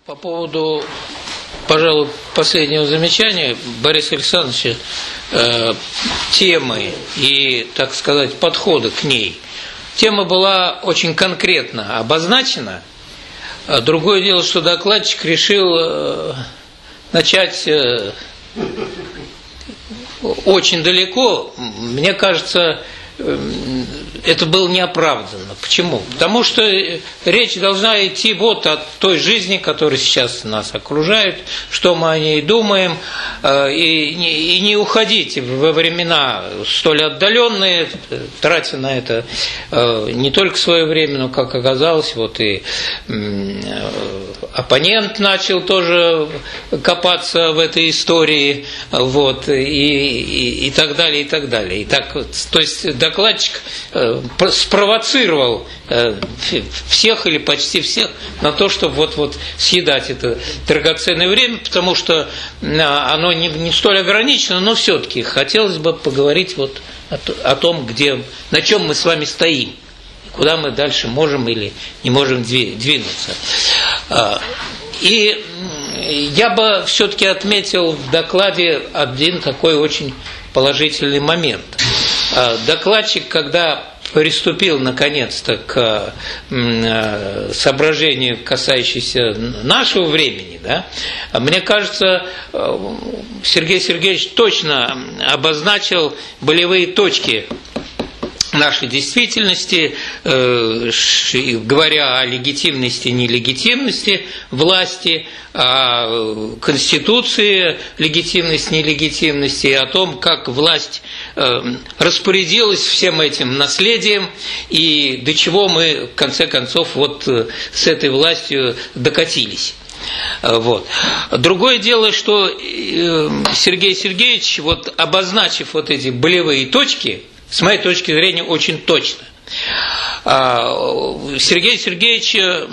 По поводу, пожалуй, последнего замечания Бориса Александровича, темы и, так сказать, подхода к ней. Тема была очень конкретно обозначена. Другое дело, что докладчик решил начать очень далеко. Мне кажется, это было неоправданно. Почему? Потому что речь должна идти вот о той жизни, которая сейчас нас окружает, что мы о ней думаем, и не уходить во времена столь отдаленные, тратя на это не только свое время, но, как оказалось, вот и оппонент начал тоже копаться в этой истории, вот, и так далее, и так далее. И так, то есть докладчик спровоцировал всех или почти всех на то, чтобы вот съедать это драгоценное время, потому что оно не столь ограничено, но все-таки хотелось бы поговорить вот о том, на чем мы с вами стоим, куда мы дальше можем или не можем двинуться. И я бы все-таки отметил в докладе один такой очень положительный момент. Докладчик, когда приступил наконец-то к соображению, касающимся нашего времени, да, мне кажется, Сергей Сергеевич точно обозначил болевые точки нашей действительности, говоря о легитимности и нелегитимности власти, о Конституции, легитимности, нелегитимности, и о том, как власть распорядилась всем этим наследием и до чего мы, в конце концов, вот с этой властью докатились. Вот. Другое дело, что Сергей Сергеевич, вот обозначив вот эти болевые точки, с моей точки зрения, очень точно. Сергей Сергеевич,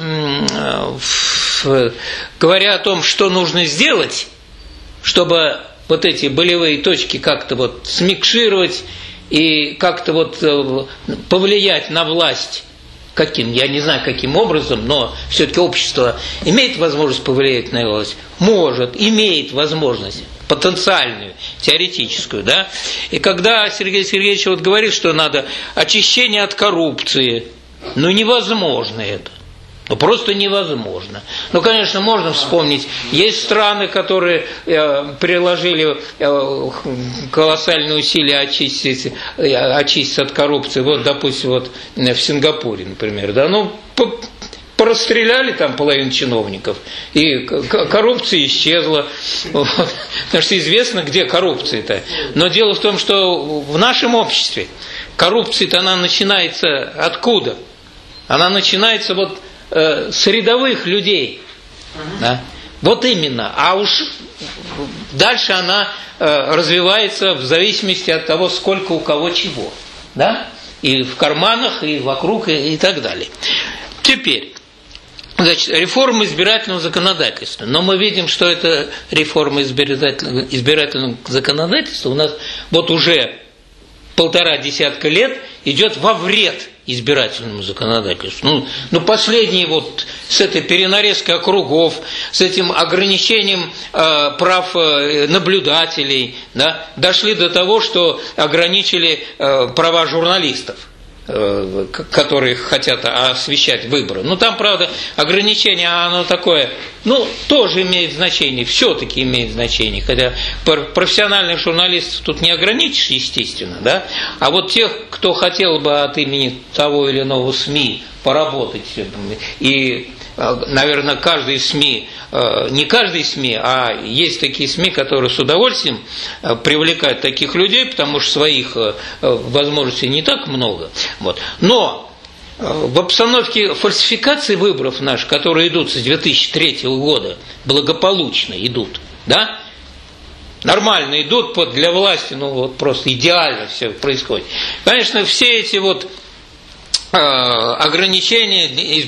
говоря о том, что нужно сделать, чтобы вот эти болевые точки как-то вот смикшировать и как-то вот повлиять на власть, я не знаю, каким образом, но все-таки общество имеет возможность повлиять на власть? Может, имеет возможность. Потенциальную, теоретическую, да? И когда Сергей Сергеевич вот говорит, что надо очищение от коррупции, невозможно это. Просто невозможно. Конечно, можно вспомнить, есть страны, которые приложили колоссальные усилия очистить от коррупции. Вот, допустим, вот в Сингапуре, например, да, расстреляли там половину чиновников, и коррупция исчезла. Потому что известно, где коррупция-то. Но дело в том, что в нашем обществе коррупция-то она начинается откуда? Она начинается вот с рядовых людей. Да? Вот именно. А уж дальше она развивается в зависимости от того, сколько у кого чего. Да? И в карманах, и вокруг, и так далее. Теперь, значит, реформа избирательного законодательства. Но мы видим, что эта реформа избирательного законодательства у нас вот уже 1,5 десятка лет идет во вред избирательному законодательству. Последние вот с этой перенарезкой округов, с этим ограничением прав наблюдателей, да, дошли до того, что ограничили права журналистов, которые хотят освещать выборы. Там, правда, ограничение, оно такое, тоже имеет значение, все-таки имеет значение, хотя профессиональных журналистов тут не ограничишь, естественно, да, а вот тех, кто хотел бы от имени того или иного СМИ поработать, и, наверное, каждый СМИ, не каждый СМИ, а есть такие СМИ, которые с удовольствием привлекают таких людей, потому что своих возможностей не так много. Вот. Но в обстановке фальсификации выборов наших, которые идут с 2003 года, благополучно идут, да? Нормально идут для власти, просто идеально все происходит. Конечно, все эти вот ограничения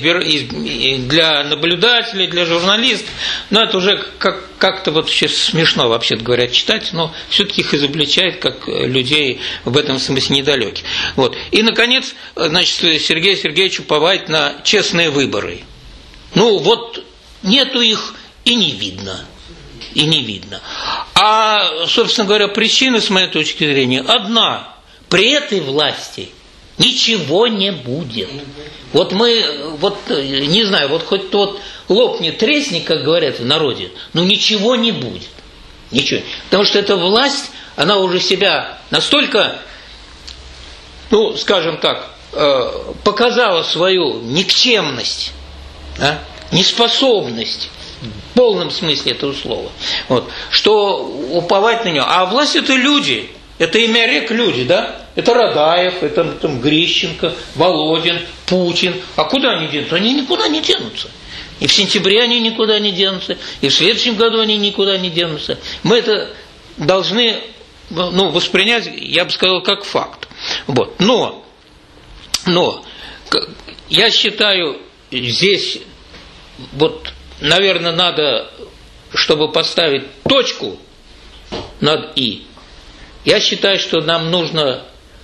для наблюдателей, для журналистов, это уже как-то вот сейчас смешно, вообще-то говоря, читать, но все-таки их изобличает как людей в этом смысле недалеких. Вот. И, наконец, значит, Сергею Сергеевичу уповает на честные выборы. нету их и не видно. И не видно. А, собственно говоря, причина, с моей точки зрения, одна. При этой власти ничего не будет. Вот мы, не знаю, вот хоть тот лопни, тресни, как говорят в народе, но ничего не будет. Ничего. Потому что эта власть, она уже себя настолько, скажем так, показала свою никчемность, неспособность, в полном смысле этого слова, что уповать на нее. А власть – это люди, это имя рек люди, да? Это Радаев, это Грищенко, Володин, Путин. А куда они денутся? Они никуда не денутся. И в сентябре они никуда не денутся, и в следующем году они никуда не денутся. Мы это должны воспринять, я бы сказал, как факт. Но я считаю, здесь наверное, надо, чтобы поставить точку над «и», я считаю, что нам нужно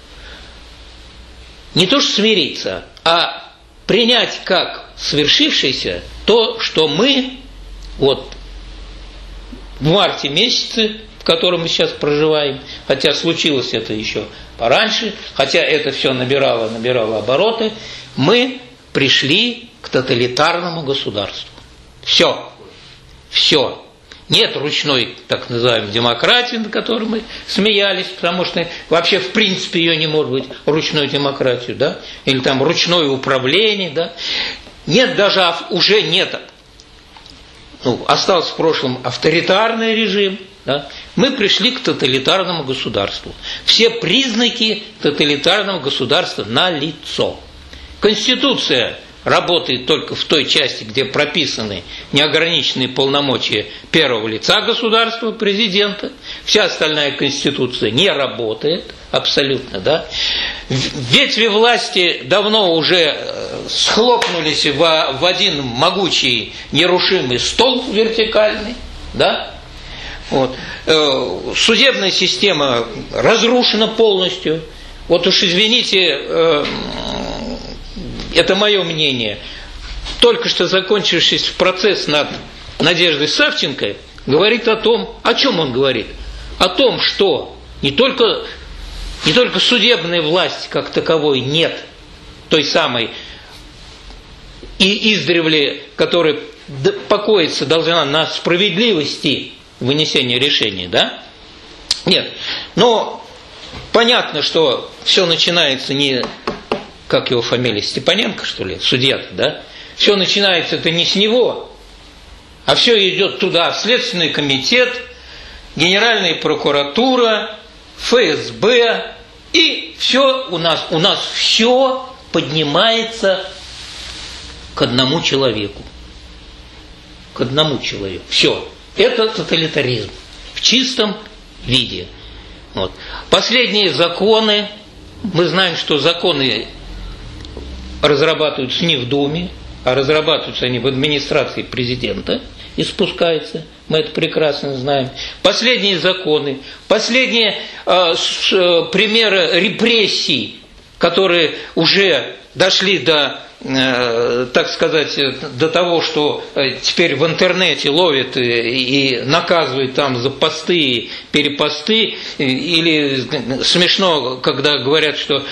не то что смириться, а принять как свершившееся то, что мы в марте месяце, в котором мы сейчас проживаем, хотя случилось это еще пораньше, хотя это все набирало обороты, мы пришли к тоталитарному государству. Все. Нет ручной, так называемой, демократии, над которой мы смеялись, потому что вообще в принципе ее не может быть, ручной демократию, да? Или там ручное управление, да? Нет даже, уже нет, остался в прошлом авторитарный режим, да? Мы пришли к тоталитарному государству. Все признаки тоталитарного государства налицо. Конституция работает только в той части, где прописаны неограниченные полномочия первого лица государства, президента. Вся остальная Конституция не работает абсолютно, да. Ветви власти давно уже схлопнулись в один могучий нерушимый стол вертикальный, да. Судебная система разрушена полностью. Уж извините, это мое мнение. Только что закончившийся процесс над Надеждой Савченко говорит о том, о чем он говорит? О том, что не только судебной власти как таковой нет, той самой и издревле, которая покоиться должна на справедливости вынесения решений, да? Нет. Но понятно, что все начинается не... Как его фамилия? Степаненко, что ли? Судья-то, да? Все начинается-то не с него, а все идет туда. Следственный комитет, Генеральная прокуратура, ФСБ. И все у нас все поднимается к одному человеку. К одному человеку. Все. Это тоталитаризм в чистом виде. Последние законы, мы знаем, что законы разрабатываются не в Думе, а разрабатываются они в администрации президента и спускаются. Мы это прекрасно знаем. Последние законы, последние примеры репрессий, которые уже дошли до, так сказать, до того, что теперь в интернете ловят и наказывают там за посты, перепосты, или смешно, когда говорят, что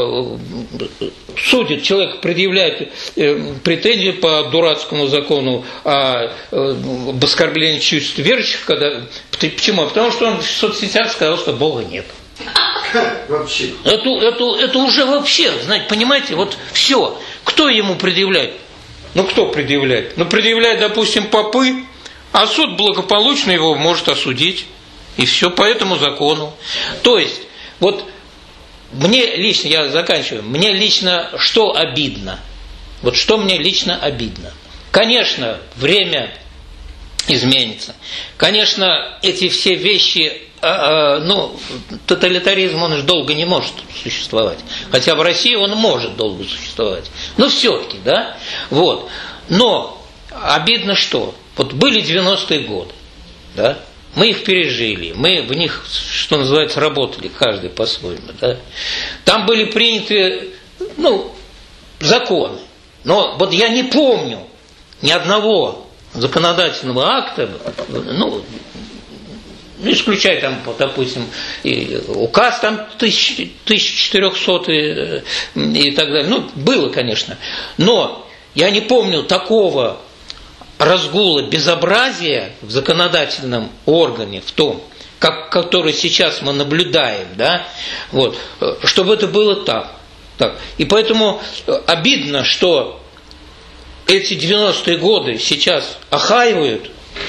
судит, человек предъявляет претензии по дурацкому закону об оскорблении чувств верующих, почему? Потому что он в соцсетях сказал, что Бога нет. Вообще. Это уже вообще, знаете, понимаете, все. Кто ему предъявляет? Кто предъявляет? Предъявляет, допустим, попы, а суд благополучно его может осудить. И все по этому закону. То есть, мне лично, я заканчиваю, мне лично что обидно? Что мне лично обидно? Конечно, время изменится. Конечно, эти все вещи, тоталитаризм, он же долго не может существовать. Хотя в России он может долго существовать. Но все-таки, да? Но обидно что? Были 90-е годы, да? Мы их пережили, мы в них, что называется, работали, каждый по-своему, да? Там были приняты, законы. Но я не помню ни одного законодательного акта, ну, исключая там, допустим, и указ там 1400 и так далее. Ну, было, конечно. Но я не помню такого разгула безобразия в законодательном органе, в том, который сейчас мы наблюдаем, да, вот, чтобы это было так. И поэтому обидно, что эти 90-е годы сейчас охаивают,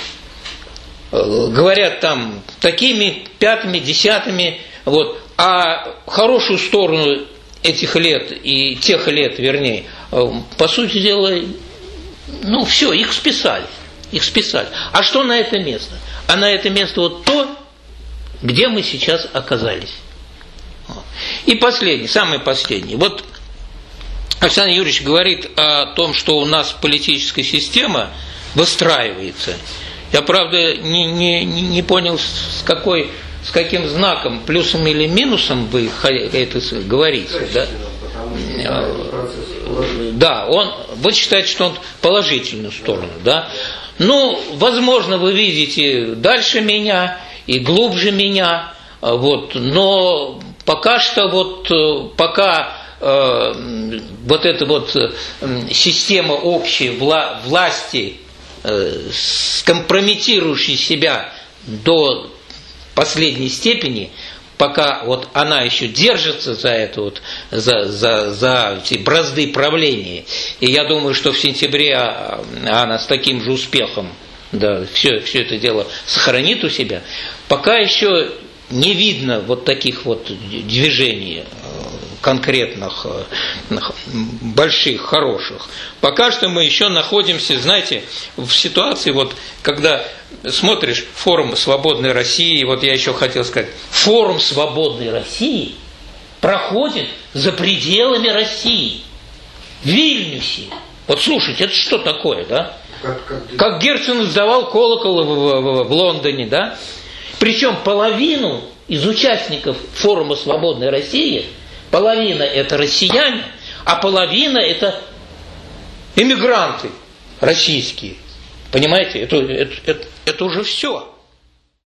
говорят там такими пятыми, десятыми, вот, а хорошую сторону этих лет и тех лет, вернее, по сути дела, ну все, их списали. А что на это место? А на это место вот то, где мы сейчас оказались. И последний, самый последний. Вот Александр Юрьевич говорит о том, что у нас политическая система выстраивается. Я, правда, не понял, с каким знаком, плюсом или минусом вы это говорите. Да? Да, вы считаете, что он положительную сторону, да? Ну, возможно, вы видите дальше меня и глубже меня, вот, но пока что пока вот эта вот система общей власти, скомпрометирующей себя до последней степени, пока вот она еще держится за это вот, за эти бразды правления, и я думаю, что в сентябре она с таким же успехом, да, все это дело сохранит у себя, пока еще не видно вот таких вот движений конкретных, больших, хороших. Пока что мы еще находимся, знаете, в ситуации, вот, когда смотришь форум «Свободной России», вот я еще хотел сказать, форум «Свободной России» проходит за пределами России, в Вильнюсе. Вот слушайте, это что такое, да? Как Герцен сдавал колокол в Лондоне, да? Причем половину из участников форума «Свободной России», половина это россияне, а половина это эмигранты российские. Понимаете, это уже все.